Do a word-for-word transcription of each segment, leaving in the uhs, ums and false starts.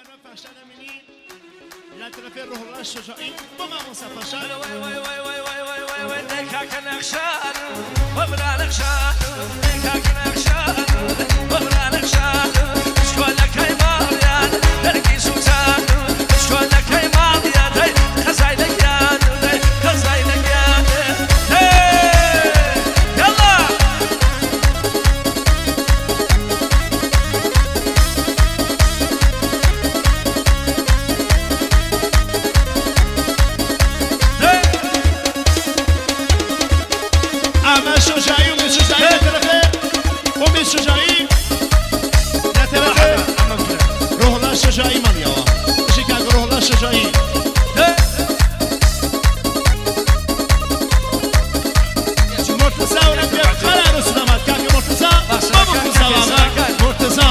فشل امینی لطرف روح الله الشجاعی با ما مصطفى شان وای وای وای وای وای وای وای وای دکاک نخشان وبرا نخشان دکاک نخشان وبرا نخشان شکلک مالیان درگی سوزان شکلک مالیان خزای لگیان خزای لگیان یلا اما شجاعی و شجاعی لطرفه و شجاعی لطرفه روح الله الشجاعی من یا شکل روح الله الشجاعی مرتضی و نبیه خلا رسول آمد که مرتضی با مرتضی آمد مرتضی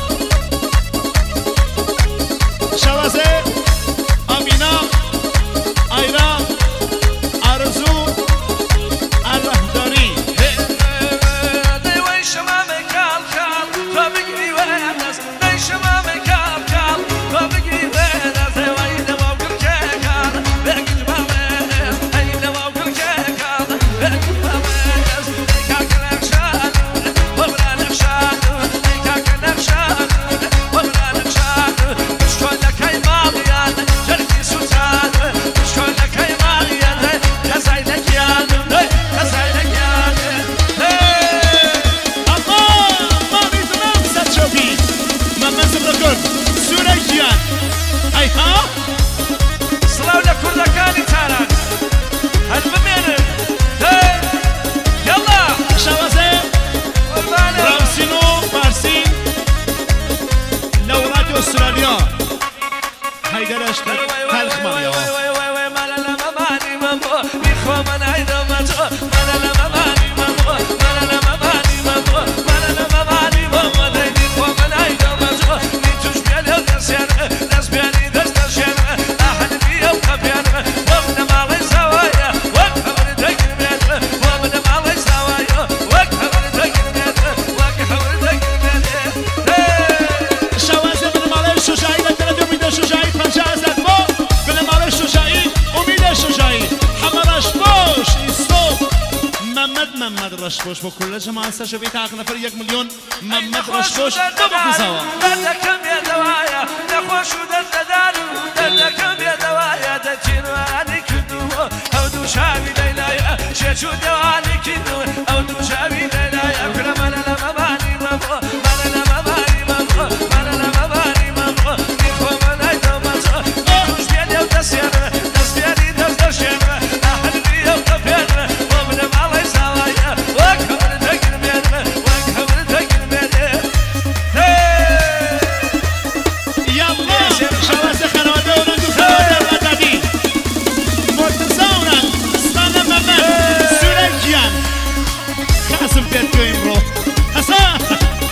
شوازه آمینا ایرا آرزو الرهداری دیوی شما میکال کال تو بگیری ونس دی شما میکال کال تو بگیری ونس دیوی نواب کل که کال بگیر بامس ای نواب کل که کال بگیر بامس دیکاک نخشان وبرا نخشان دیکاک نخشان وبرا نخشان شکلک مالیان جرگی سوزان شکلک مالیان خزای لگیان خزای لگیان اما ما میدونم صد شبی من منزل بکن سوره جیان ای ها سلاو لكردكاني تاران هل بمينن هي يلا شوازه قربانه رامسینو فارسین لورات استرالیا حیدرش تلخ من یا شوازه بنماله شجاعی لطرف امید شجاعی پنجاه زد با بنماله شجاعی امید شجاعی حمد رشبوش ایستو محمد محمد رشبوش با کل جماعت سشوی تاق نفر یک میلیون محمد رشبوش با بخزاوا دردكم يا دوايا نخوش ودرددار دردكم يا دوايا دجينو عني كدو او دو شاوي ليلايا شيشو دواني كدو او دو شاوي ليلايا كنا مانا لما باني مامو مانا لما باني مامو مانا لما باني مامو نخو مانا يدوماتو نخوش بيالي او دسيانا دس بيالي دس دشيانا احل بي او تبيانا ومن مالي سوايا وكبر تقل ميانا وكبر تقل ميانا یالا شوازه خانواده اونان دو خانواده ردادی مرتضی اونان ستانه محمد سوره جیان خاسم پیت کویم رو حسن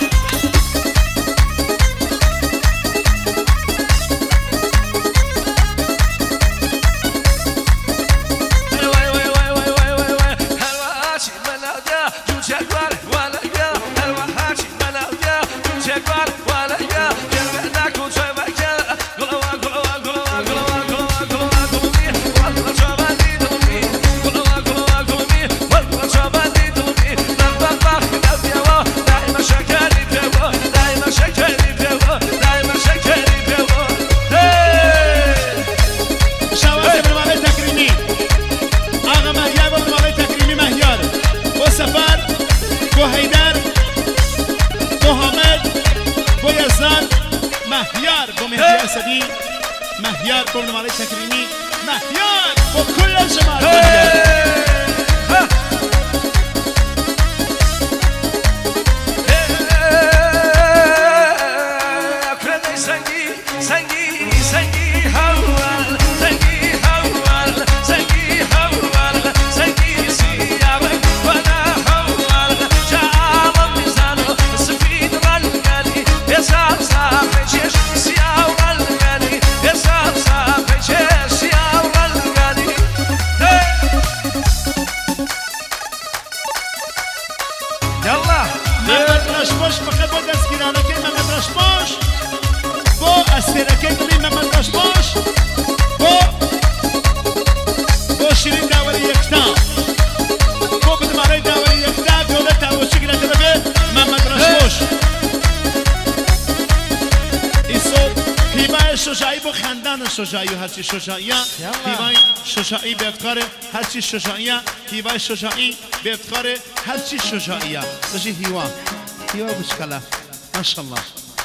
شوازه بنماله تکریمی آقا مهیار با بنماله تکریمی مهیار با سفر با حیدر با حامد با یزدان مهیار با مهدی اسدی مهیار با بنماله تکریمی مهیار با کل جماعت مهیار محمد رشبوش فقط با دستگیرانه که محمد رشبوش با استرکه دلی محمد باش باش با با شیرین داوری یکتا با بدماره داوری یکتا دولت داوشی گره طرفه محمد باش باش ایسو هیبای شجاعی با خاندان شجاعی و هرچی شجاعی هیبای شجاعی به افتخار هرچی شجاعی هیبای شجاعی به افتخار هرچی شجاعی بجی هیوا هیوا بشکله ماشاءالله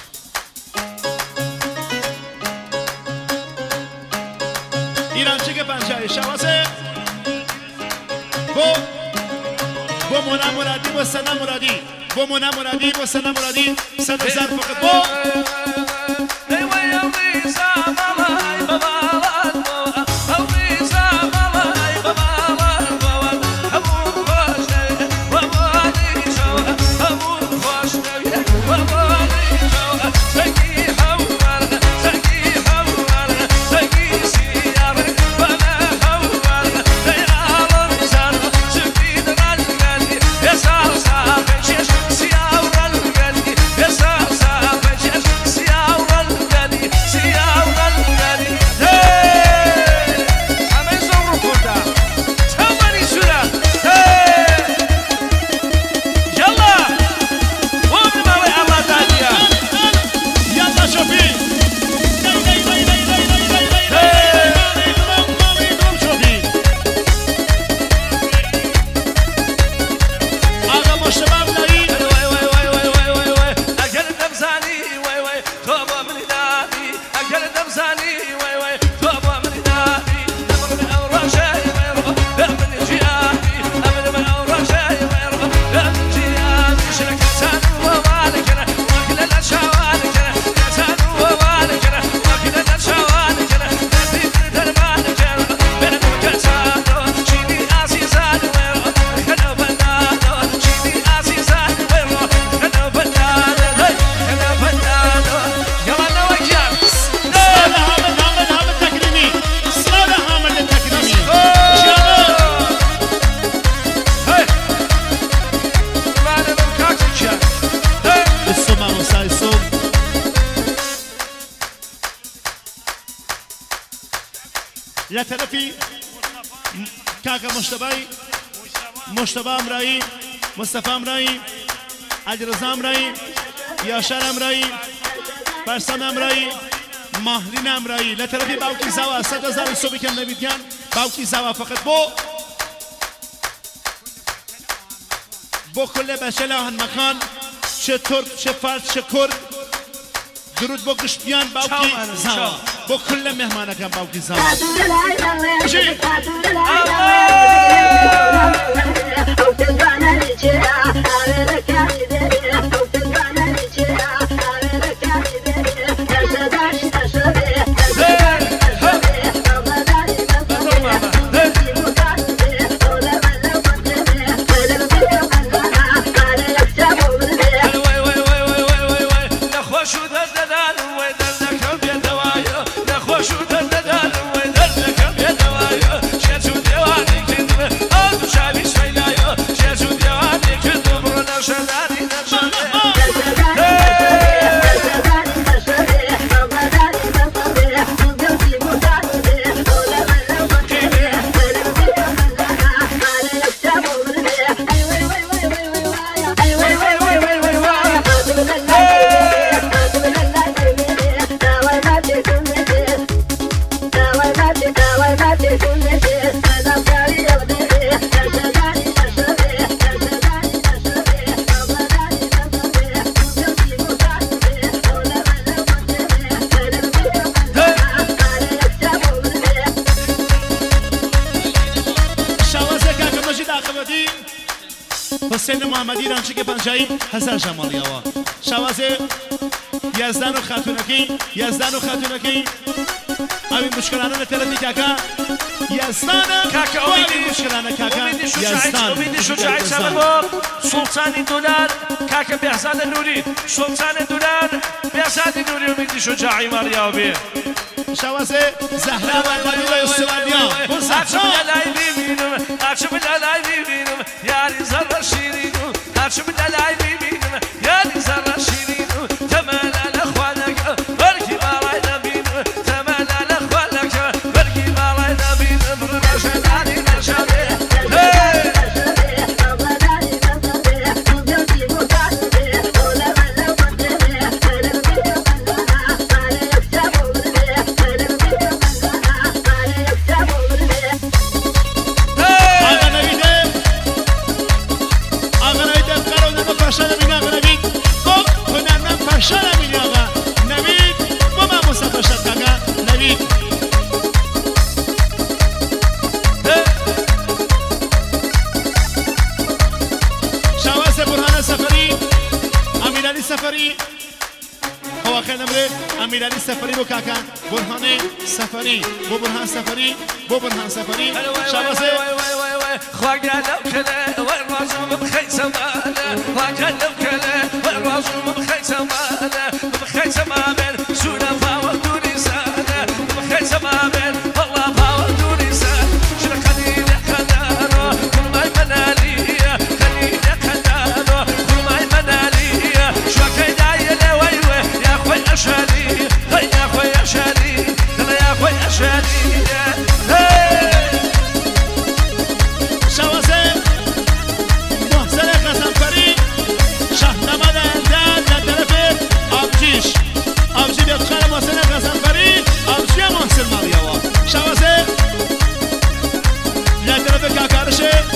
ایرانچه که پنجایی شوازه با با مونا مرادی با سنا مرادی با مونا مرادی با سنا مرادی صد هزار فقط با لطرفی کاکا مشتبهی مشتبه امرایی مصطفی امرایی علیرضا امرایی یاشر امرایی برسان امرایی ماهرین امرایی لطرفی باوکی زوا صد هزار صبحی که نویدگان باوکی زوا فقط بو بو کل بچه لاهن مکان چه ترک چه فارس چه کرد درود با گشتیان باوکی زوا با کل مهمانه کن باوکی زوا چی؟ حسین محمدی رانچه که پنجایی هزار جمالی آوا شوازه یزدان و خاتونکی یزدان و خاتونکی اوی مشکلانه طرفی کاکا یزدان کاکا اوی مشکلانه کاکا یزدان امید شجاعی سبب سلطان دولار کاکا بهزاد نوری سلطان دولار بهزاد نوری امید شجاعی ماریا بی شوازه زهرا و قدیل استرالیا هرچه بلای ببینم هرچه بلای ببینم یاری زر شیرینم هرچه بلای ببینم یاری زر شیرینم تمام الاخوانك بركي ما راينا میلانی سفری بو کاکا برهان سفری بو برهان سفری بو برهان سفری شاباسه خواجه لو كله والرازم بخي سمانه خواجه لو كله والرازم بخي سمانه بخي سمانه سونا فاول دوني سانه بخي سمانه والله فاول دوني سانه شنو خليني خدانه كل ما يمناليه خليني خدانه كل ما يمناليه شو كيداي له ويوه يا اخوي اشالي يا اخوي اشالي يا اخوي اشالي شوازه محسن غزنفری شهنماد انداد در طرف آبجیش آبجی بیاد خانه محسن غزنفری آبجی محسن مالیاوا شوازه در طرف کاکارشه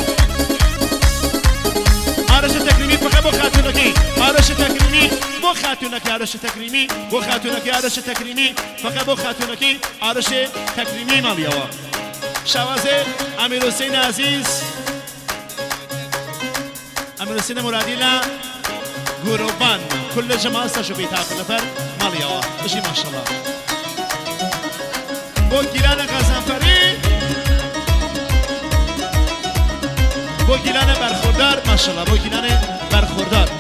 آرش تکریمی فقط با خاتونکی آرش تکریمی با خاتونکی آرش تکریمی با خاتونکی آرش تکریمی فقط با خاتونکی آرش تکریمی مالیاوا شوازه امیر حسین عزیز امیر حسین مرادی لا گروبان کل جماعت سشو بیتا نفر مالیاوا بشی ماشاءالله با گیلان غزنفری با گیلان برخوردار ماشاءالله با گیلان برخوردار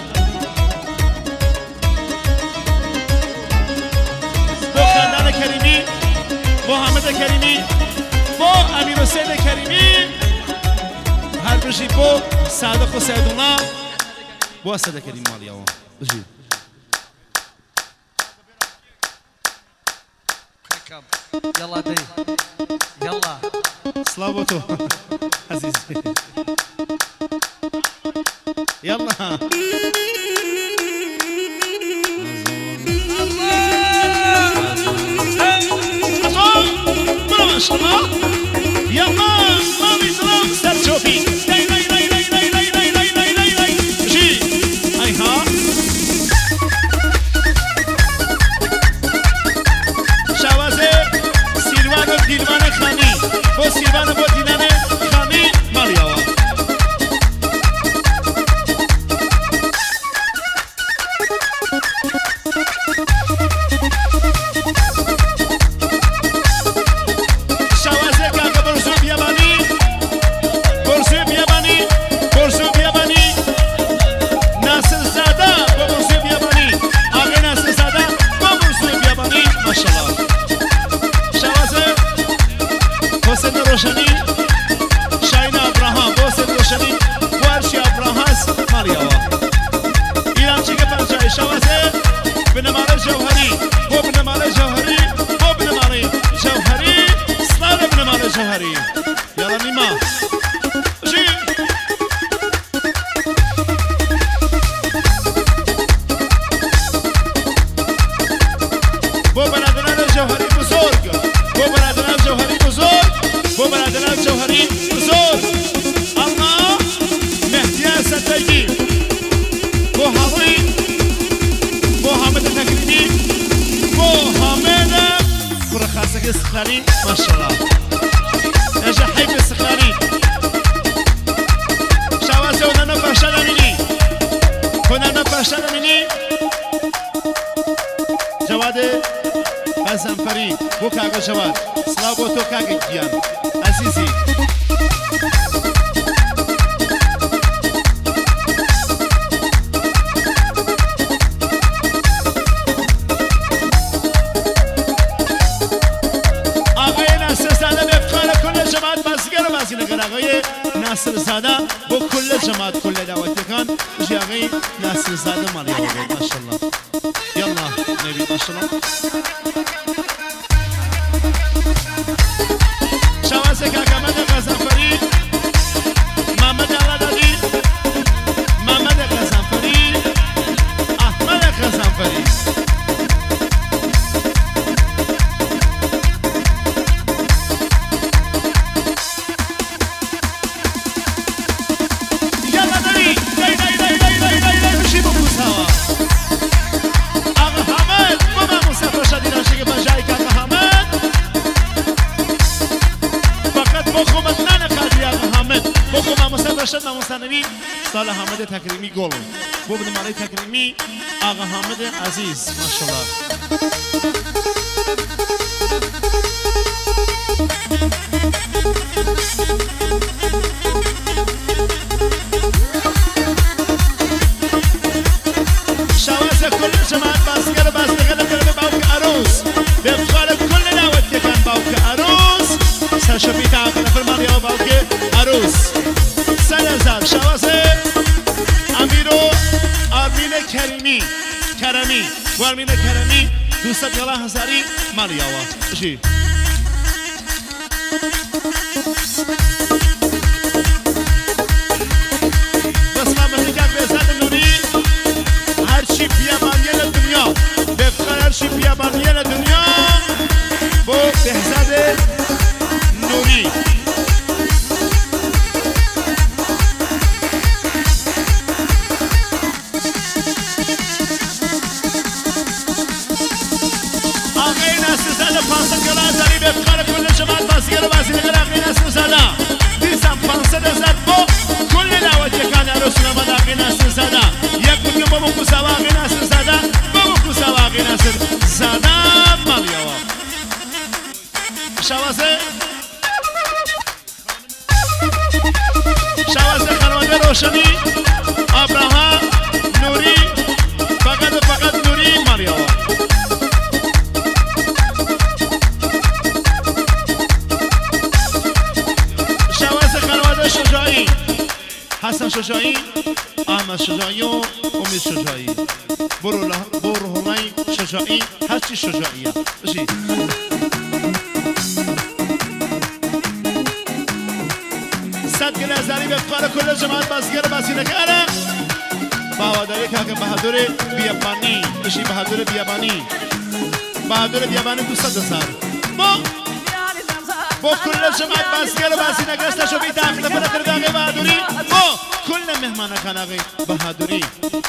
با خاندان کریمی با حامد کریمی با امیر حسین کریمی هر بشی با صادق و سعدالله با اسد کریم مالیاوا بشی يلا دي يلا سلام تو عزیزی يلا ما شاء الله يلا ما بيسلام سرشوفي لاي لاي لاي لاي لاي لاي لاي لاي لاي لاي لاي جي هاي ها شوازه سیلوان و دیلوان خانی با سیلوان و دیلوان خانی مالیاوا روشنی شاین ابراهام حسین روشنی ورشی ابراهام مالیاوا ایرانچی که پنجاه شوازه بنماره جوهری و بنماره جوهری و بنماره جوهری سلام بنماره جوهری یالا نیما جی با برادران جوهری بزرگ با برادران جوهری بزرگ با برادران جوهری بزرگ اما مهدی اسدی با هوی با حامد تکریمی با حامد برخاصه استخلالي ما شاء الله نجا حيب استخلالي شوازه ونانا باشلانيني ونانا باشلانيني جواد غزنفری بو کاغا جواد سلام بو تو کاغا گیان عزیزی آقای ناصر زاده بفخار کل جماعت بازیگر بازی نگر آقای ناصر زاده بو کل جماعت کل دعوتکان جی آقای ناصر زاده مالی آقای ماشاءالله يلا نبي ما شاء الله شوازه کاکامد غزنفری محمد علادادی محمد غزنفری احمد غزنفری يلا داري داي داي داي داي داي داي داي بشي ببوسها شد مستنوی سال حامد تکریمی گل بود. بود نمالی تکریمی آقا حامد عزیز ماشاءالله. شفيت عقل في الماضي أو باوكي عروس سلازار شوازي أميرو أرمين كريمي كرمي وأرمين كرمي دوستت يلا هزاري مالياوا جي بس ما مهلكات بيزاد النوري هرشي بيابانية للدنيا بفخر هرشي بيابانية للدنيا بو بهزاد نوری آقای نسل زده پانصد گلا زنی به بخار کل جماعت بازیگر و بازی نگر آقای نسل زده دیزم پانصد هزار با کل دعوت یکان عروس نماد آقای نسل زده یک کنیم با مکوسا و آقای نسل زده با مکوسا و آقای نسل زده مالیاوا شوازه شوازه خانواده روشنی ابراهام نوری فقط و فقط نوری ماریاوا شوازه خانواده شجاعی حسن شجاعی احمد شجاعی و امید شجاعی برو برهونای شجاعی هرچی شجاعیه بشی صد گل ازاری به فقر کل جماعت بازیگر بازی نکره بهادری که بهادر بیابانی بشی بهادر بیابانی بهادر بیابانی دو صد هزار با با کل جماعت بازیگر بازی نکره استشو بی داخل فرقر داغی بهادری با کل مهمان خانقی بهادری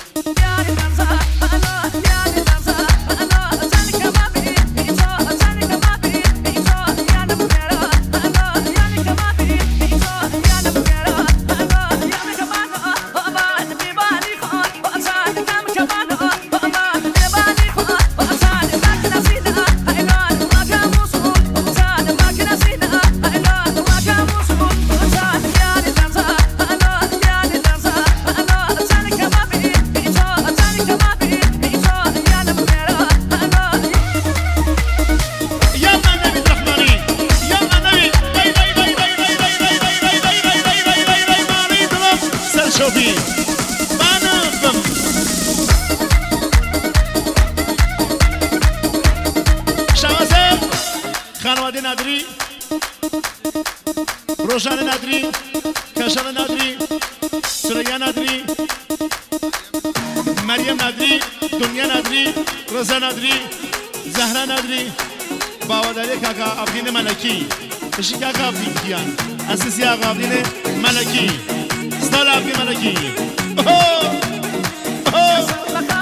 خانواده ندری روشان ندری کشان ندری سریا ندری مریم ندری دنیا ندری رضا ندری زهرا ندری باوداری کاکا افغین ملکی بشی کاکا افغین کیان اساسی آقا افغین ملکی ستال افغین ملکی اوه اوه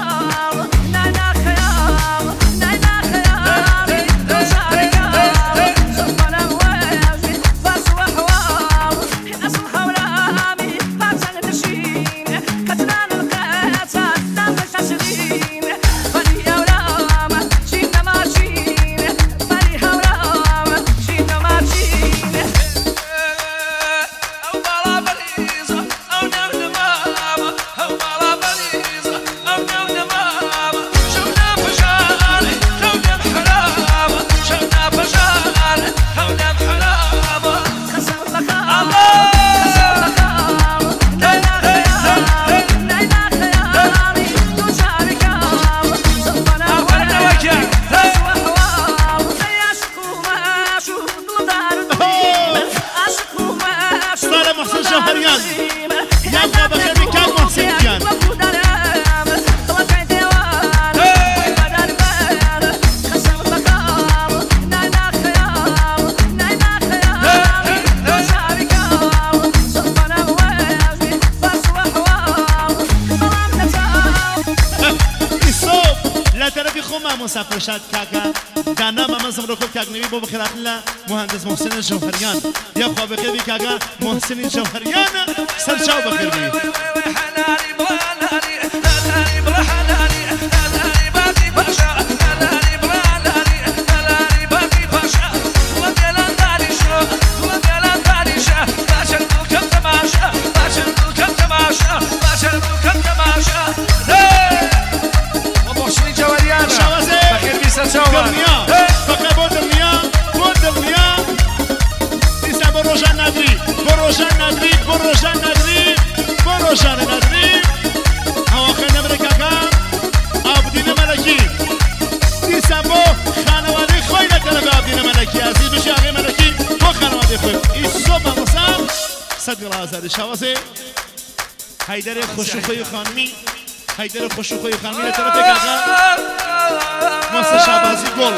مسافر شد کاکا دانا مامان سمرو کو کاک نبی بو بخیر الله مهندس محسن جوهریان یا خو بخیر بی کاکا محسن جوهریان سر چاو بخیر بی حلالي بلالي حلالي بلا حلالي حلالي باقي باشا حلالي صد گل آزادی شوازه حیدر خوشوخوی خانمی حیدر خوشوخوی خانمی رو طرف کاغا ماست شعبازی گل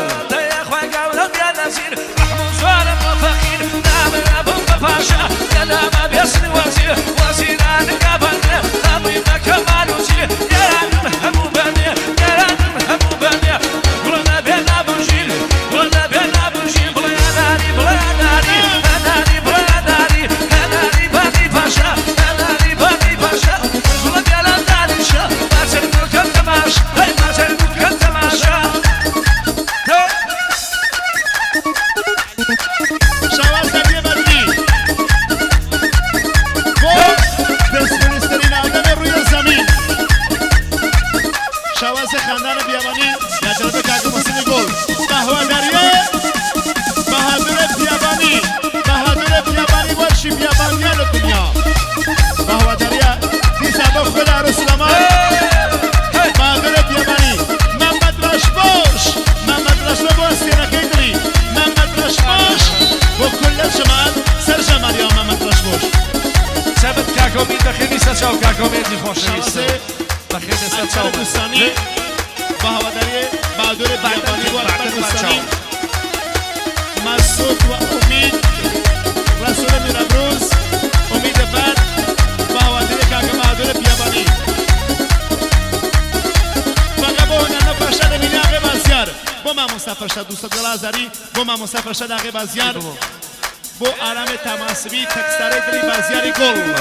با ما مسافر شد آقای بازیار با آرام تماسبی تکستاره دلی بازیاری گل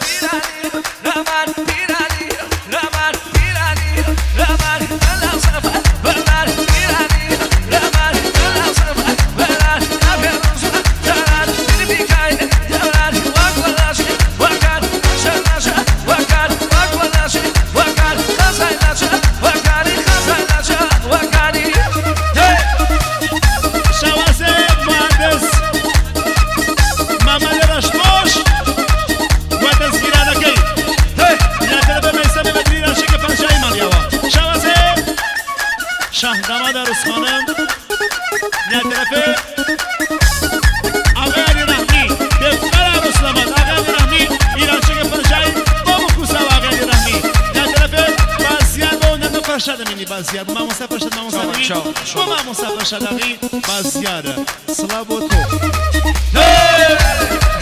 بازیار ما مسافر شد ما مسافر شد ما مسافر شد آقای بازیار سلام و تو